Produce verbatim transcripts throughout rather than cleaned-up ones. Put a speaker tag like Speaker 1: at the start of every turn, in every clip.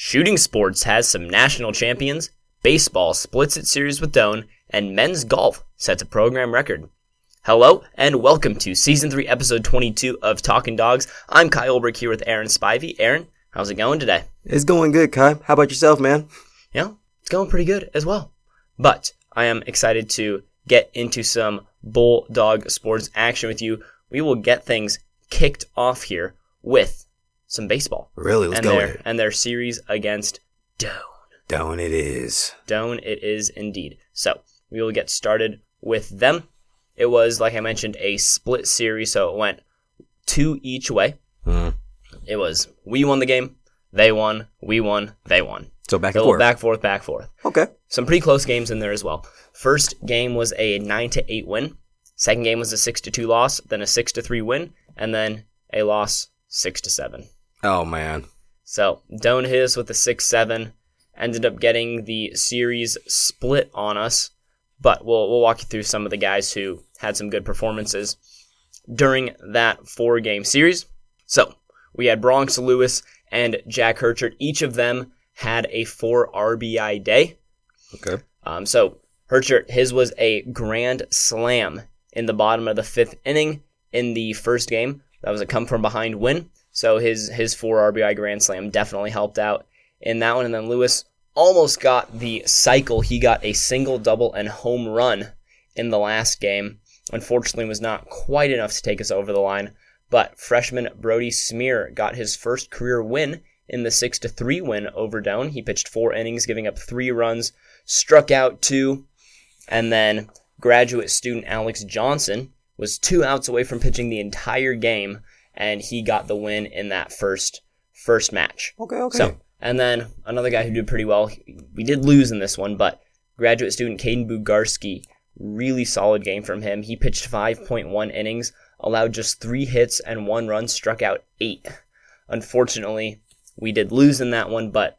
Speaker 1: Shooting sports has some national champions, baseball splits its series with Doane, and men's golf sets a program record. Hello, and welcome to Season three, Episode twenty-two of Talking Dogs. I'm Kai Ulbrich here with Aaron Spivey. Aaron, how's it going today?
Speaker 2: It's going good, Kai. How about yourself, man?
Speaker 1: Yeah, it's going pretty good as well. But I am excited to get into some Bulldog sports action with you. We will get things kicked off here with some baseball.
Speaker 2: Really? Let's
Speaker 1: and
Speaker 2: go
Speaker 1: their,
Speaker 2: with it.
Speaker 1: And their series against Doane.
Speaker 2: Doane it is.
Speaker 1: Doane it is indeed. So we will get started with them. It was, like I mentioned, a split series, so it went two each way.
Speaker 2: Mm.
Speaker 1: It was we won the game, they won, we won, they won.
Speaker 2: So back and
Speaker 1: so
Speaker 2: forth.
Speaker 1: Back, forth, back, forth.
Speaker 2: Okay.
Speaker 1: Some pretty close games in there as well. First game was a nine to eight win. Second game was a six to two loss, then a six to three win, and then a loss six to seven.
Speaker 2: Oh, man.
Speaker 1: So Doane hit us with a six seven, ended up getting the series split on us, but we'll we'll walk you through some of the guys who had some good performances during that four-game series. So we had Bronx Lewis and Jack Herchert. Each of them had a four R B I day.
Speaker 2: Okay.
Speaker 1: Um, so Herchert, his was a grand slam in the bottom of the fifth inning in the first game. That was a come-from-behind win. So his his four R B I grand slam definitely helped out in that one. And then Lewis almost got the cycle. He got a single, double, and home run in the last game. Unfortunately, was not quite enough to take us over the line. But freshman Brody Smear got his first career win in the six to three win over Doane. He pitched four innings, giving up three runs, struck out two. And then graduate student Alex Johnson was two outs away from pitching the entire game, and he got the win in that first first match.
Speaker 2: Okay, okay.
Speaker 1: So, and then another guy who did pretty well, we did lose in this one, but graduate student Caden Bugarski, really solid game from him. He pitched five point one innings, allowed just three hits and one run, struck out eight. Unfortunately, we did lose in that one, but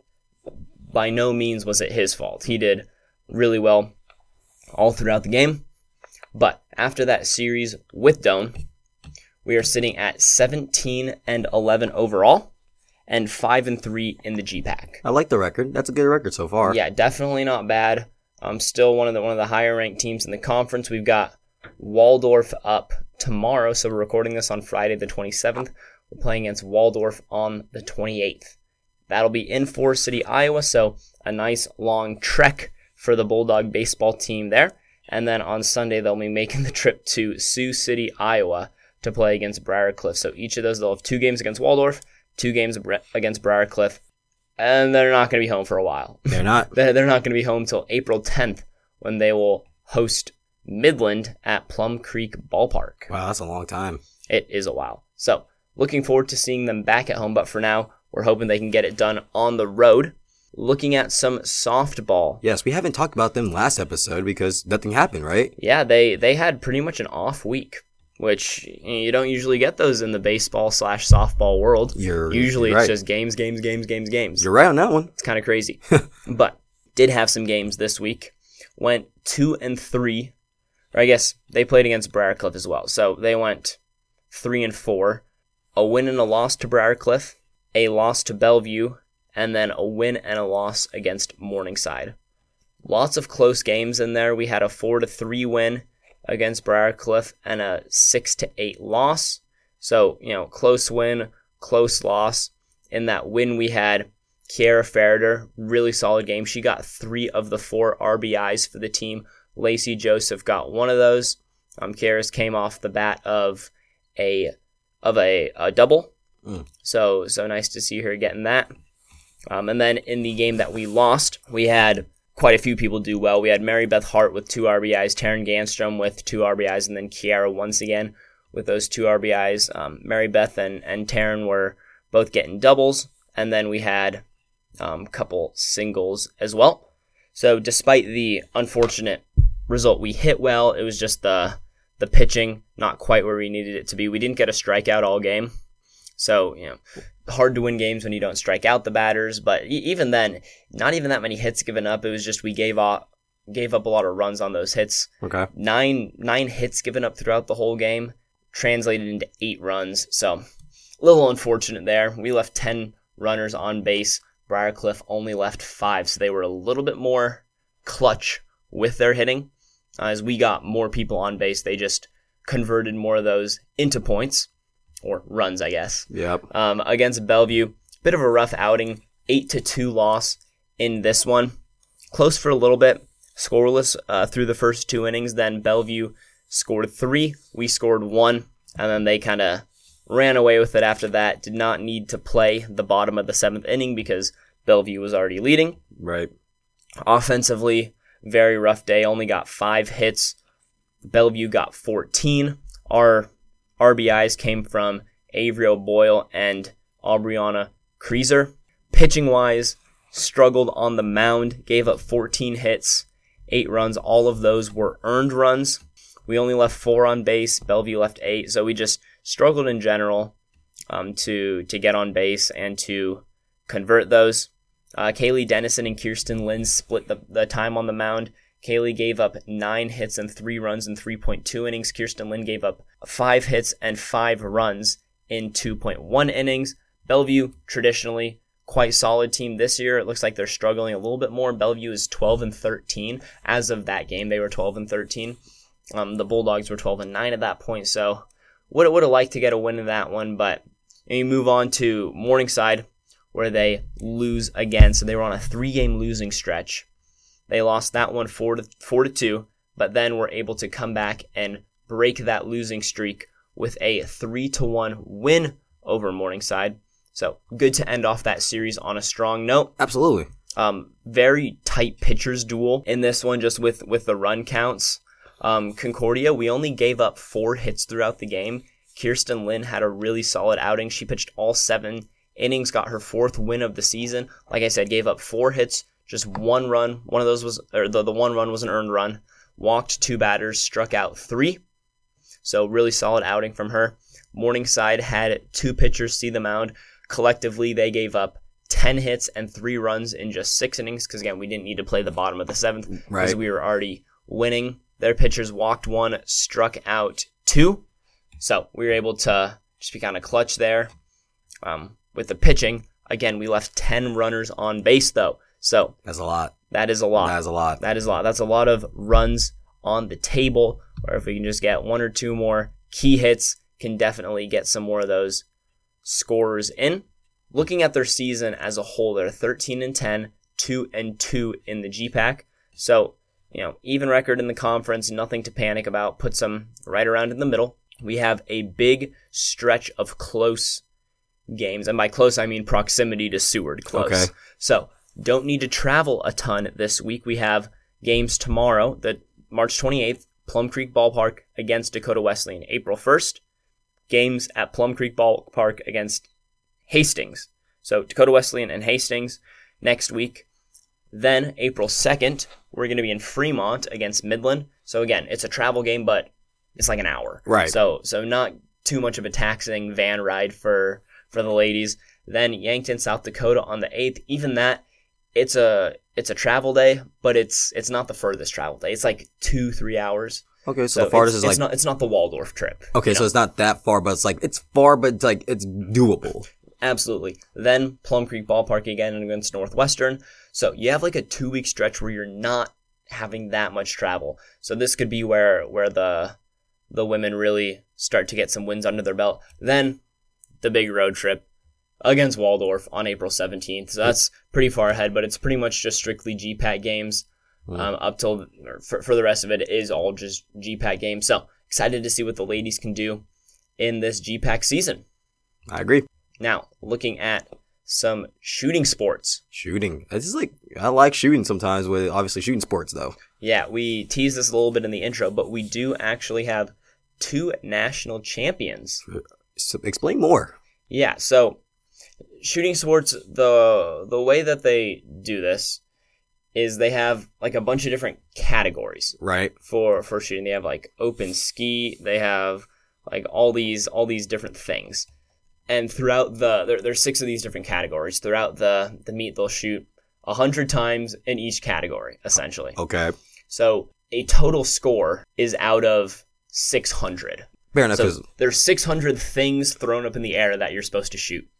Speaker 1: by no means was it his fault. He did really well all throughout the game. But after that series with Doane, we are sitting at seventeen and eleven overall and five and three in the G PAC.
Speaker 2: I like the record. That's a good record so far.
Speaker 1: Yeah, definitely not bad. Um, still one of the one of the higher ranked teams in the conference. We've got Waldorf up tomorrow, so we're recording this on Friday the twenty-seventh. We're playing against Waldorf on the twenty-eighth. That'll be in Forest City, Iowa, so a nice long trek for the Bulldog baseball team there. And then on Sunday, they'll be making the trip to Sioux City, Iowa, to play against Briarcliff. So each of those, they'll have two games against Waldorf, two games against Briarcliff, and they're not going to be home for a while.
Speaker 2: They're not?
Speaker 1: They're not going to be home until April tenth when they will host Midland at Plum Creek Ballpark.
Speaker 2: Wow, that's a long time.
Speaker 1: It is a while. So looking forward to seeing them back at home, but for now, we're hoping they can get it done on the road. Looking at some softball.
Speaker 2: Yes, we haven't talked about them last episode because nothing happened, right?
Speaker 1: Yeah, they, they had pretty much an off week, which you don't usually get those in the baseball slash softball world.
Speaker 2: You're
Speaker 1: Usually
Speaker 2: you're
Speaker 1: it's
Speaker 2: right.
Speaker 1: just games, games, games, games, games.
Speaker 2: You're right on that one.
Speaker 1: It's kind of crazy. But did have some games this week. Went two and three. Or I guess they played against Briarcliff as well. So they went three and four. A win and a loss to Briarcliff. A loss to Bellevue. And then a win and a loss against Morningside. Lots of close games in there. We had a four to three win against Briarcliff and a six to eight loss. So, you know, close win, close loss. In that win, we had Kiara Farrader, really solid game. She got three of the four R B Is for the team. Lacey Joseph got one of those. Um, Kiara's came off the bat of a of a, a double.
Speaker 2: Mm.
Speaker 1: So, so nice to see her getting that. Um, and then in the game that we lost, we had quite a few people do well. We had Mary Beth Hart with two R B Is, Taryn Ganstrom with two R B Is, and then Kiara once again with those two R B Is. Um, Mary Beth and, and Taryn were both getting doubles, and then we had a um, couple singles as well. So despite the unfortunate result, we hit well. It was just the the pitching not quite where we needed it to be. We didn't get a strikeout all game. So, you know, hard to win games when you don't strike out the batters, but e- even then, not even that many hits given up. It was just we gave up, gave up a lot of runs on those hits.
Speaker 2: Okay.
Speaker 1: Nine nine hits given up throughout the whole game, translated into eight runs. So, a little unfortunate there. We left ten runners on base. Briarcliff only left five, so they were a little bit more clutch with their hitting. Uh, as we got more people on base, they just converted more of those into points, or runs, I guess.
Speaker 2: Yep.
Speaker 1: Um, against Bellevue, bit of a rough outing, eight to two loss in this one. Close for a little bit, scoreless uh, through the first two innings. Then Bellevue scored three, we scored one, and then they kind of ran away with it after that. Did not need to play the bottom of the seventh inning because Bellevue was already leading.
Speaker 2: Right.
Speaker 1: Offensively, very rough day. Only got five hits. Bellevue got fourteen. Our R B Is came from Avery O'Boyle and Aubriana Creaser. Pitching-wise, struggled on the mound. Gave up fourteen hits, eight runs. All of those were earned runs. We only left four on base. Bellevue left eight. So we just struggled in general um, to to get on base and to convert those. Uh, Kaylee Dennison and Kirsten Lynn split the, the time on the mound. Kaylee gave up nine hits and three runs in three point two innings. Kirsten Lynn gave up five hits and five runs in two point one innings. Bellevue, traditionally, quite solid team this year. It looks like they're struggling a little bit more. Bellevue is twelve and thirteen. As of that game, they were twelve and thirteen. Um, the Bulldogs were twelve and nine at that point, so would would have liked to get a win in that one, but and you move on to Morningside, where they lose again. So they were on a three-game losing stretch. They lost that one four to four to two, but then were able to come back and break that losing streak with a three to one win over Morningside. So good to end off that series on a strong note.
Speaker 2: Absolutely.
Speaker 1: Um, very tight pitchers duel in this one, just with with the run counts. Um, Concordia, we only gave up four hits throughout the game. Kirsten Lynn had a really solid outing. She pitched all seven innings, got her fourth win of the season. Like I said, gave up four hits, just one run. One of those was, or the, the one run was an earned run. Walked two batters, struck out three. So really solid outing from her. Morningside had two pitchers see the mound. Collectively, they gave up ten hits and three runs in just six innings. Because again, we didn't need to play the bottom of the seventh because
Speaker 2: right.
Speaker 1: we were already winning. Their pitchers walked one, struck out two. So we were able to just be kind of clutch there. Um, with the pitching, again, we left ten runners on base, though. So
Speaker 2: that's a lot.
Speaker 1: That is a lot.
Speaker 2: That is a lot.
Speaker 1: That is a lot. That's a lot of runs on the table. Or if we can just get one or two more key hits, can definitely get some more of those scorers in. Looking at their season as a whole, they're thirteen and ten, two and two in the G PAC. So, you know, even record in the conference, nothing to panic about. Puts them right around in the middle. We have a big stretch of close games. And by close, I mean proximity to Seward close.
Speaker 2: Okay.
Speaker 1: So, don't need to travel a ton this week. We have games tomorrow, the March twenty-eighth, Plum Creek Ballpark against Dakota Wesleyan. April first, games at Plum Creek Ballpark against Hastings. So, Dakota Wesleyan and Hastings next week. Then, April second, we're going to be in Fremont against Midland. So, again, it's a travel game, but it's like an hour.
Speaker 2: Right.
Speaker 1: So, so not too much of a taxing van ride for, for the ladies. Then, Yankton, South Dakota on the eighth. Even that, it's a it's a travel day, but it's it's not the furthest travel day. It's like two, three hours.
Speaker 2: Okay, so,
Speaker 1: So
Speaker 2: the farthest
Speaker 1: it's,
Speaker 2: is
Speaker 1: it's
Speaker 2: like...
Speaker 1: not it's not the Waldorf trip.
Speaker 2: Okay,
Speaker 1: you
Speaker 2: so
Speaker 1: know?
Speaker 2: it's not that far, but it's like, it's far, but it's like, it's doable.
Speaker 1: Absolutely. Then Plum Creek Ballpark again against Northwestern. So you have like a two-week stretch where you're not having that much travel. So this could be where where the the women really start to get some wins under their belt. Then the big road trip against Waldorf on April seventeenth. So that's pretty far ahead, but it's pretty much just strictly G PAC games.
Speaker 2: Mm.
Speaker 1: Um, up till or for, for the rest of it, it is all just G PAC games. So excited to see what the ladies can do in this G PAC season.
Speaker 2: I agree.
Speaker 1: Now, looking at some shooting sports.
Speaker 2: Shooting. It's just like, I like shooting sometimes with obviously shooting sports though.
Speaker 1: Yeah, we teased this a little bit in the intro, but we do actually have two national champions.
Speaker 2: So explain more.
Speaker 1: Yeah, so shooting sports, the the way that they do this is they have like a bunch of different categories
Speaker 2: Right.
Speaker 1: for for shooting. They have like open ski, they have like all these all these different things. And throughout the there there's six of these different categories. Throughout the the meet they'll shoot one hundred times in each category essentially.
Speaker 2: Okay.
Speaker 1: So a total score is out of six hundred.
Speaker 2: Fair enough.
Speaker 1: So
Speaker 2: 'Cause-
Speaker 1: there's six hundred things thrown up in the air that you're supposed to shoot.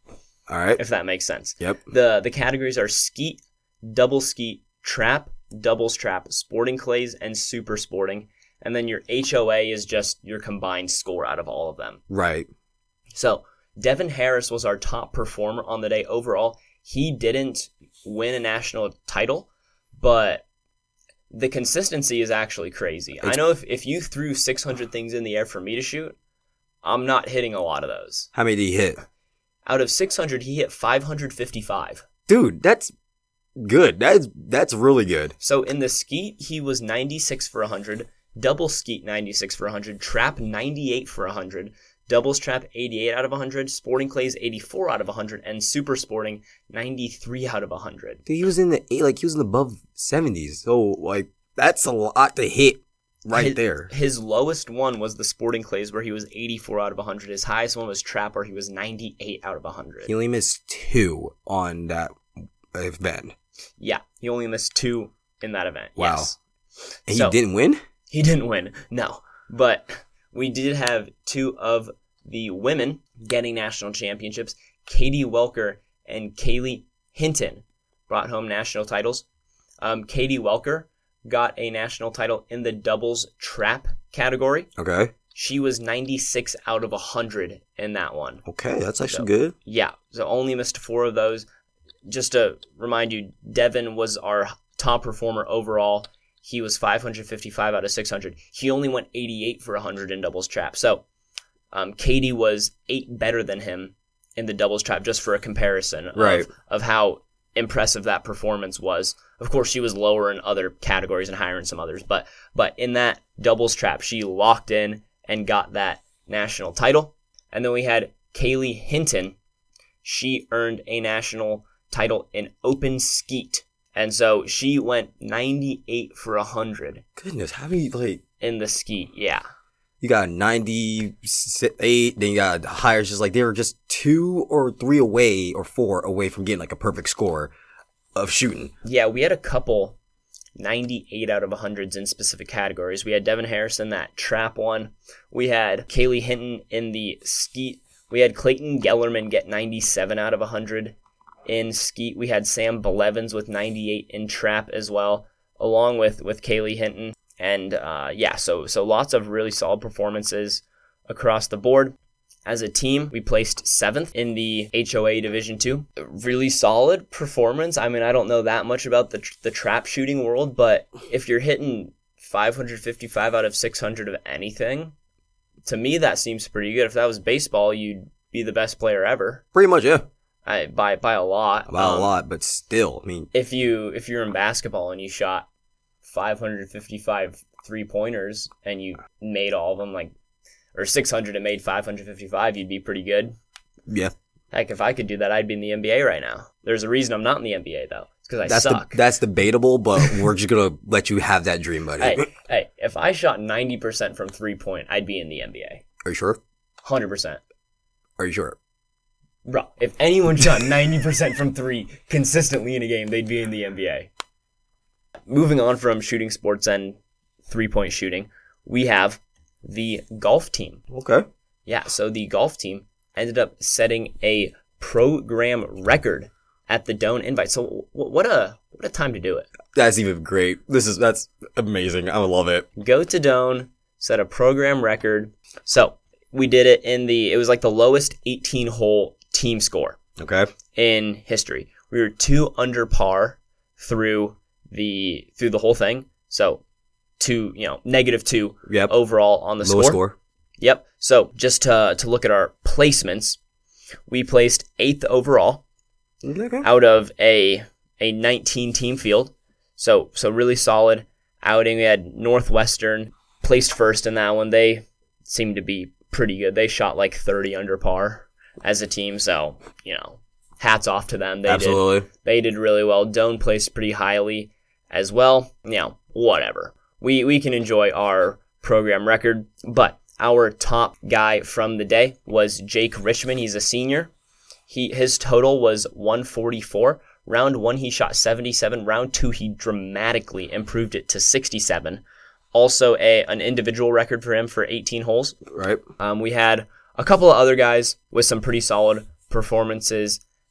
Speaker 2: All right.
Speaker 1: if that makes sense.
Speaker 2: Yep.
Speaker 1: The the categories are skeet, double skeet, trap, doubles trap, sporting clays, and super sporting. And then your H O A is just your combined score out of all of them.
Speaker 2: Right.
Speaker 1: So Devin Harris was our top performer on the day overall. He didn't win a national title, but the consistency is actually crazy.
Speaker 2: It's,
Speaker 1: I know if, if you threw six hundred things in the air for me to shoot, I'm not hitting a lot of those.
Speaker 2: How many did he hit?
Speaker 1: Out of six hundred, he hit five hundred fifty-five.
Speaker 2: Dude, that's good. That's that's really good.
Speaker 1: So in the skeet, he was ninety-six for one hundred, double skeet ninety-six for one hundred, trap ninety-eight for one hundred, doubles trap eighty-eight out of one hundred, sporting clays eighty-four out of one hundred, and super sporting ninety-three out of one hundred.
Speaker 2: Dude, he was in the eight, like he was in the above seventies. So like that's a lot to hit right
Speaker 1: his,
Speaker 2: there.
Speaker 1: His lowest one was the sporting clays where he was eighty-four out of one hundred. His highest one was trap where he was ninety-eight out of one hundred.
Speaker 2: He only missed two on that event.
Speaker 1: Yeah, he only missed two in that event.
Speaker 2: Wow.
Speaker 1: Yes.
Speaker 2: And
Speaker 1: So-
Speaker 2: he didn't win?
Speaker 1: He didn't win, no. But we did have two of the women getting national championships. Katie Welker and Kaylee Hinton brought home national titles. Um, Katie Welker got a national title in the doubles trap category.
Speaker 2: Okay.
Speaker 1: She was ninety-six out of one hundred in that one.
Speaker 2: Okay, that's actually
Speaker 1: So-
Speaker 2: good.
Speaker 1: Yeah, so only missed four of those. Just to remind you, Devin was our top performer overall. He was five hundred fifty-five out of six hundred. He only went eighty-eight for one hundred in doubles trap. So um, Katie was eight better than him in the doubles trap, just for a comparison of,
Speaker 2: Right.
Speaker 1: of how impressive that performance was. Of course, she was lower in other categories and higher in some others. But, but in that doubles trap, she locked in and got that national title. And then we had Kaylee Hinton. She earned a national title in open skeet. And so she went ninety-eight for one hundred
Speaker 2: Goodness, how many, like,
Speaker 1: in the skeet. Yeah.
Speaker 2: you got ninety-eight, then you got higher, just like they were just two or three away or four away from getting like a perfect score of shooting.
Speaker 1: Yeah, we had a couple ninety-eight out of one hundreds in specific categories. We had Devin Harris in that trap one. We had Kaylee Hinton in the skeet. We had Clayton Gellerman get ninety-seven out of one hundred in skeet. We had Sam Belevins with ninety-eight in trap as well, along with, with Kaylee Hinton. And uh, yeah, so so lots of really solid performances across the board. As a team, we placed seventh in the H O A Division two. Really solid performance. I mean, I don't know that much about the the trap shooting world, but if you're hitting five hundred fifty-five out of six hundred of anything, to me that seems pretty good. If that was baseball, you'd be the best player ever.
Speaker 2: Pretty much, yeah.
Speaker 1: I, by by a lot.
Speaker 2: About
Speaker 1: Um,
Speaker 2: a lot, but still, I mean,
Speaker 1: If you if you're in basketball and you shot five hundred fifty-five three pointers and you made all of them, like, or six hundred and made five hundred fifty-five, you'd be pretty good.
Speaker 2: yeah.
Speaker 1: Heck, if I could do that, I'd be in the N B A right now. There's a reason I'm not in the N B A though. It's because I
Speaker 2: That's
Speaker 1: suck.
Speaker 2: the, that's debatable, but we're just gonna let you have that dream, buddy.
Speaker 1: hey, hey, if I shot ninety percent from three point, I'd be in the N B A.
Speaker 2: Are you sure?
Speaker 1: one hundred percent.
Speaker 2: Are you sure?
Speaker 1: Bro, if anyone shot ninety percent from three consistently in a game, they'd be in the N B A. Moving on from shooting sports and three-point shooting, we have the golf team.
Speaker 2: Okay.
Speaker 1: Yeah, so the golf team ended up setting a program record at the Doan Invite. So wh- what a what a time to do it.
Speaker 2: That's even great. This is that's amazing. I love it.
Speaker 1: Go to Doan, set a program record. So we did it in the, it was like the lowest eighteen-hole team score
Speaker 2: Okay.
Speaker 1: in history. We were two under par through the through the whole thing. So two, you know, negative two
Speaker 2: Yep.
Speaker 1: overall on the
Speaker 2: Lowest
Speaker 1: score.
Speaker 2: score.
Speaker 1: Yep. So just to to look at our placements, we placed eighth overall
Speaker 2: Okay.
Speaker 1: out of a a nineteen team field. So so really solid outing. We had Northwestern placed first in that one. They seemed to be pretty good. They shot like thirty under par as a team. So, you know, hats off to them. They
Speaker 2: Absolutely.
Speaker 1: did they did really well. Doan placed pretty highly as well. You know, whatever. We we can enjoy our program record, but our top guy from the day was Jake Richmond. He's a senior. He his total was one forty-four. Round one, he shot seventy-seven. Round two, he dramatically improved it to sixty-seven. Also, a an individual record for him for eighteen holes.
Speaker 2: Right.
Speaker 1: Um, we had a couple of other guys with some pretty solid performances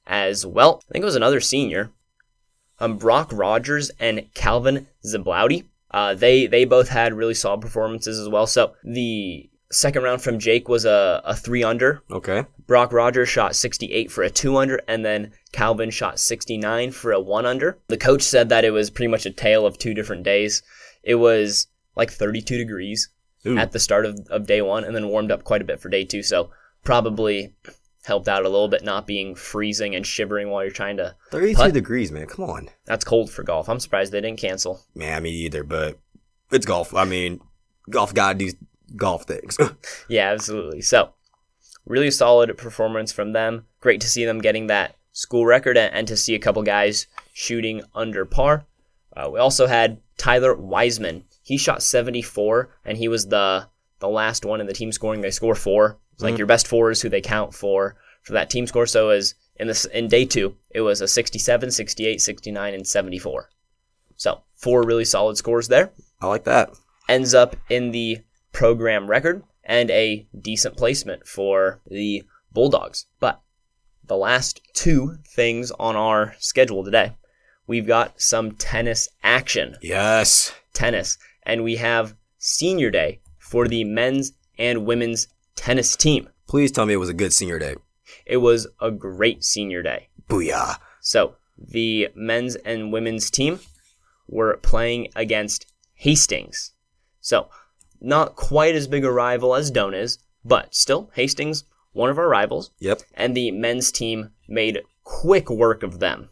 Speaker 1: as well. I think it was another senior. Um, Brock Rogers and Calvin Zablauti. Uh, they they both had really solid performances as well. So the second round from Jake was a, a three under.
Speaker 2: Okay.
Speaker 1: Brock Rogers shot sixty-eight for a two under, and then Calvin shot sixty-nine for a one under. The coach said that it was pretty much a tale of two different days. It was like thirty-two degrees Ooh. At the start of, of day one, and then warmed up quite a bit for day two. So probably helped out a little bit not being freezing and shivering while you're trying to
Speaker 2: thirty-two
Speaker 1: putt.
Speaker 2: Degrees, man. Come on.
Speaker 1: That's cold for golf. I'm surprised they didn't cancel.
Speaker 2: Man, me either, but it's golf. I mean, golf gotta do golf things.
Speaker 1: Yeah, absolutely. So really solid performance from them. Great to see them getting that school record and, and to see a couple guys shooting under par. Uh, we also had Tyler Wiseman. He shot seventy-four, and he was the the last one in the team scoring. They score four. It's like mm-hmm. your best four is who they count for for that team score. So as in this in day two, it was a sixty-seven, sixty-eight, sixty-nine, and seventy-four. So four really solid scores there.
Speaker 2: I like that.
Speaker 1: Ends up in the program record and a decent placement for the Bulldogs. But the last two things on our schedule today, we've got some tennis action.
Speaker 2: Yes.
Speaker 1: Tennis. And we have senior day for the men's and women's tennis team.
Speaker 2: Please tell me it was a good senior day.
Speaker 1: It was a great senior day.
Speaker 2: Booyah.
Speaker 1: So the men's and women's team were playing against Hastings. So not quite as big a rival as Doane is, but still Hastings, one of our rivals.
Speaker 2: Yep.
Speaker 1: And the men's team made quick work of them.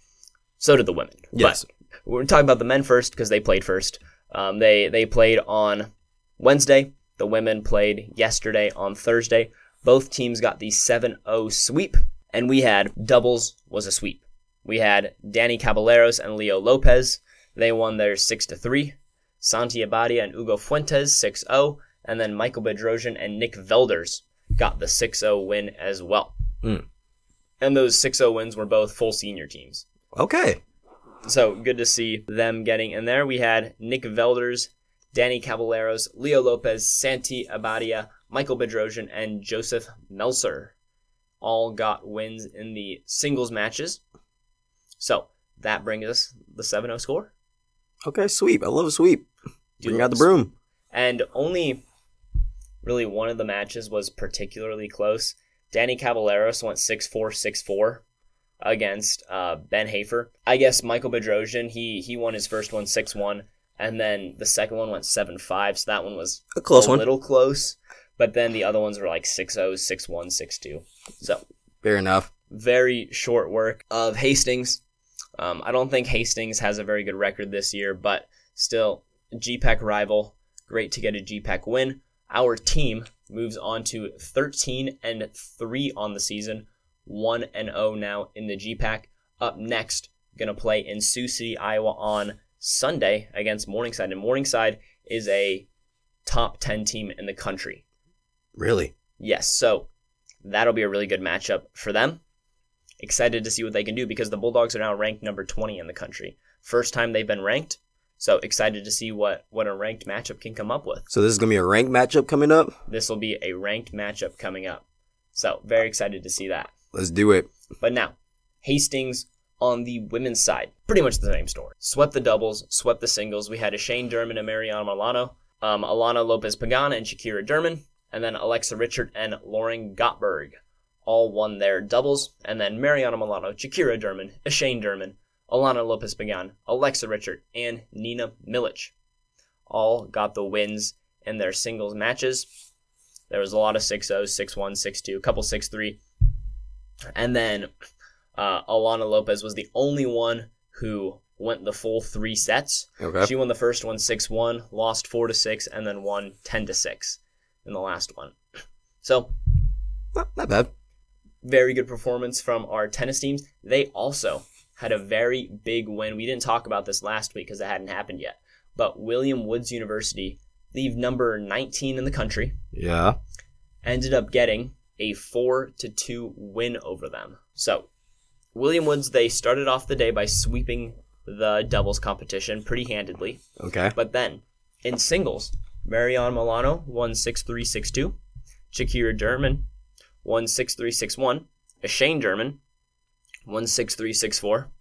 Speaker 1: So did the women.
Speaker 2: Yes.
Speaker 1: But we're talking about the men first because they played first. Um, they they played on Wednesday. The women played yesterday on Thursday. Both teams got the seven oh sweep, and we had doubles was a sweep. We had Danny Caballeros and Leo Lopez. They won their six to three. Santi Abadia and Hugo Fuentes six oh, and then Michael Bedrosian and Nick Velders got the six oh win as well.
Speaker 2: Mm.
Speaker 1: And those six oh wins were both full senior teams.
Speaker 2: Okay.
Speaker 1: So good to see them getting in there. We had Nick Velders, Danny Caballeros, Leo Lopez, Santi Abadia, Michael Bedrosian, and Joseph Melser all got wins in the singles matches. So that brings us the seven oh score.
Speaker 2: Okay, sweep. I love a sweep. Bring out the broom.
Speaker 1: And only really one of the matches was particularly close. Danny Caballeros went six four, six four against uh, Ben Hafer. I guess Michael Bedrosian, he he won his first one six one, and then the second one went seven five, so that one was
Speaker 2: a close
Speaker 1: a
Speaker 2: one.
Speaker 1: little close. But then the other ones were like six oh, six one, six two. So
Speaker 2: fair enough.
Speaker 1: Very short work of Hastings. Um, I don't think Hastings has a very good record this year, but still, G PAC rival. Great to get a G PAC win. Our team moves on to thirteen and three on the season, one and oh now in the G PAC. Up next, going to play in Sioux City, Iowa on Sunday against Morningside. And Morningside is a top ten team in the country.
Speaker 2: Really?
Speaker 1: Yes, so that'll be a really good matchup for them. Excited to see what they can do because the Bulldogs are now ranked number twenty in the country. First time they've been ranked, so excited to see what, what a ranked matchup can come up with.
Speaker 2: So this is going to be a ranked matchup coming up?
Speaker 1: This will be a ranked matchup coming up. So very excited to see that.
Speaker 2: Let's do it.
Speaker 1: But now, Hastings on the women's side, pretty much the same story. Swept the doubles, swept the singles. We had a Shane Derman and Mariana Milano, um, Alana Lopez-Pagana and Shakira Derman, and then Alexa Richard and Lauren Gottberg. All won their doubles, and then Mariana Milano, Shakira Derman, Shane Derman, Alana Lopez-Pagan, Alexa Richard, and Nina Milic all got the wins in their singles matches. There was a lot of six oh, six one, six two, a couple six three, and then uh, Alana Lopez was the only one who went the full three sets.
Speaker 2: Okay.
Speaker 1: She won the first one six one, lost four to six, and then won ten to six in the last one. So,
Speaker 2: not, not bad.
Speaker 1: Very good performance from our tennis teams. They also had a very big win. We didn't talk about this last week because it hadn't happened yet. But William Woods University, leave number nineteen in the country.
Speaker 2: Yeah.
Speaker 1: Ended up getting a four to two win over them. So, William Woods, they started off the day by sweeping the doubles competition pretty handedly.
Speaker 2: Okay.
Speaker 1: But then, in singles, Mariana Milano won six three, six two. Shakira Derman won six three, six one. Shane Derman won six three, six four.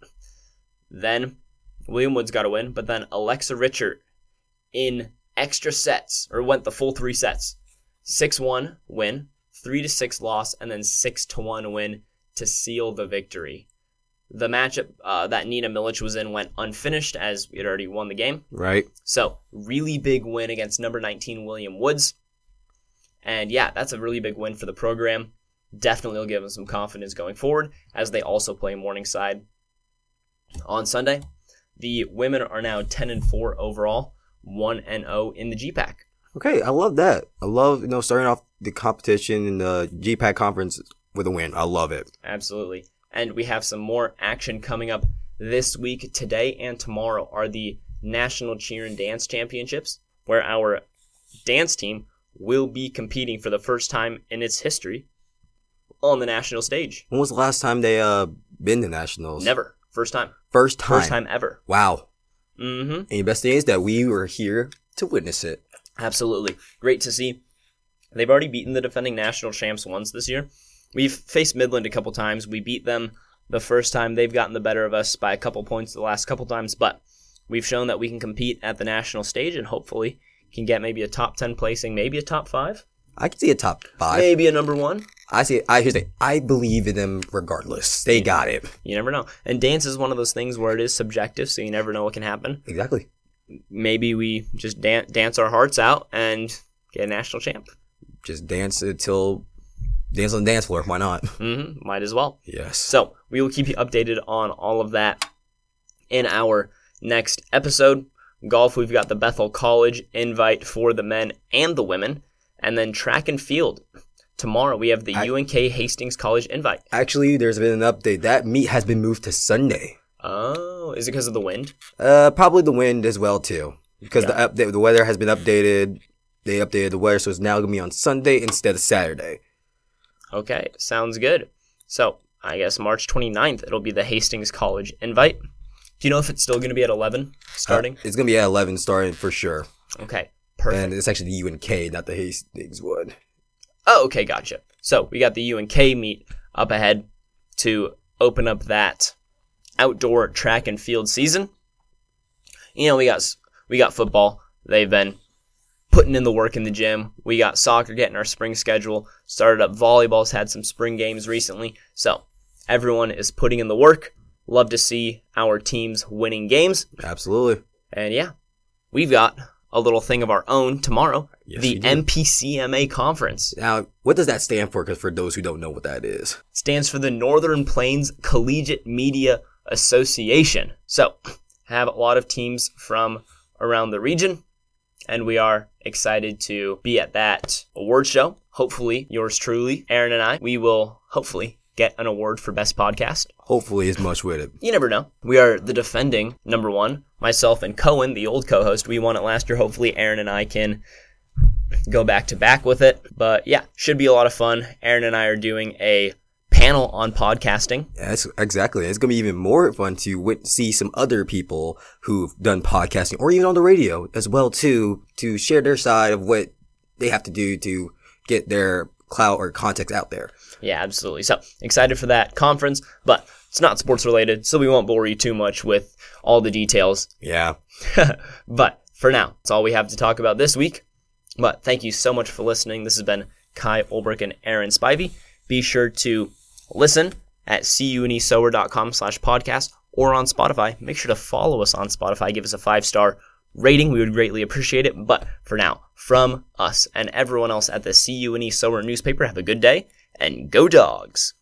Speaker 1: Then William Woods got a win, but then Alexa Richert in extra sets, or went the full three sets. six one win, three to six loss, and then six to one win to seal the victory. The matchup uh, that Nina Milic was in went unfinished as we had already won the game.
Speaker 2: Right.
Speaker 1: So, really big win against number nineteen William Woods. And yeah, that's a really big win for the program. Definitely will give them some confidence going forward as they also play Morningside on Sunday. The women are now ten and four overall, one and oh in the G PAC.
Speaker 2: Okay, I love that. I love, you know, starting off the competition in the G PAC conference with a win. I love it.
Speaker 1: Absolutely. And we have some more action coming up this week. Today and tomorrow are the National Cheer and Dance Championships, where our dance team will be competing for the first time in its history on the national stage.
Speaker 2: When was the last time they uh been to nationals?
Speaker 1: Never. First time.
Speaker 2: First time.
Speaker 1: First time ever.
Speaker 2: Wow.
Speaker 1: Mm-hmm.
Speaker 2: And the best thing is that we were here to witness it.
Speaker 1: Absolutely. Great to see. They've already beaten the defending national champs once this year. We've faced Midland a couple times. We beat them the first time. They've gotten the better of us by a couple points the last couple times, but we've shown that we can compete at the national stage and hopefully can get maybe a top ten placing, maybe a top five.
Speaker 2: I can see a top five.
Speaker 1: Maybe a number one.
Speaker 2: I see. I here's the. I believe in them regardless. They got it.
Speaker 1: You never know. And dance is one of those things where it is subjective, so you never know what can happen.
Speaker 2: Exactly.
Speaker 1: Maybe we just dan- dance our hearts out and get a national champ.
Speaker 2: Just dance until dance on the dance floor. Why not?
Speaker 1: Mm-hmm. Might as well.
Speaker 2: Yes.
Speaker 1: So we will keep you updated on all of that in our next episode. Golf, we've got the Bethel College invite for the men and the women. And then track and field. Tomorrow we have the I, U N K Hastings College invite.
Speaker 2: Actually, there's been an update. That meet has been moved to Sunday.
Speaker 1: Oh, is it because of the wind?
Speaker 2: Uh, probably the wind as well too. Because
Speaker 1: yeah.
Speaker 2: the update, the weather has been updated. They updated the weather, so it's now gonna be on Sunday instead of Saturday.
Speaker 1: Okay, sounds good. So I guess March twenty-ninth it'll be the Hastings College invite. Do you know if it's still gonna be at eleven starting?
Speaker 2: Uh, it's gonna be at eleven starting for sure.
Speaker 1: Okay. Perfect.
Speaker 2: And it's actually the U N K, not the Hastings one.
Speaker 1: Oh, okay, gotcha. So we got the U N K meet up ahead to open up that outdoor track and field season. You know, we got we got football. They've been putting in the work in the gym. We got soccer getting our spring schedule started up. Volleyball's had some spring games recently. So everyone is putting in the work. Love to see our teams winning games.
Speaker 2: Absolutely.
Speaker 1: And yeah, we've got a little thing of our own tomorrow,
Speaker 2: yes,
Speaker 1: the M P C M A conference.
Speaker 2: Now, what does that stand for? Because for those who don't know what that is.
Speaker 1: It stands for the Northern Plains Collegiate Media Association. So, have a lot of teams from around the region, and we are excited to be at that award show. Hopefully, yours truly, Aaron and I, we will hopefully get an award for Best Podcast.
Speaker 2: Hopefully as much with it.
Speaker 1: You never know. We are the defending number one. Myself and Cohen, the old co-host, we won it last year. Hopefully Aaron and I can go back to back with it. But yeah, should be a lot of fun. Aaron and I are doing a panel on podcasting.
Speaker 2: Yes, exactly. It's going to be even more fun to wit- see some other people who've done podcasting or even on the radio as well too, to share their side of what they have to do to get their clout or context out there.
Speaker 1: Yeah, absolutely. So excited for that conference, but it's not sports related, so we won't bore you too much with all the details.
Speaker 2: Yeah.
Speaker 1: But for now, that's all we have to talk about this week. But thank you so much for listening. This has been Kai Olbrich and Aaron Spivey. Be sure to listen at cunesower.com slash podcast or on Spotify. Make sure to follow us on Spotify. Give us a five-star rating. We would greatly appreciate it. But for now, from us and everyone else at the C U N E Sower newspaper, have a good day and go Dogs.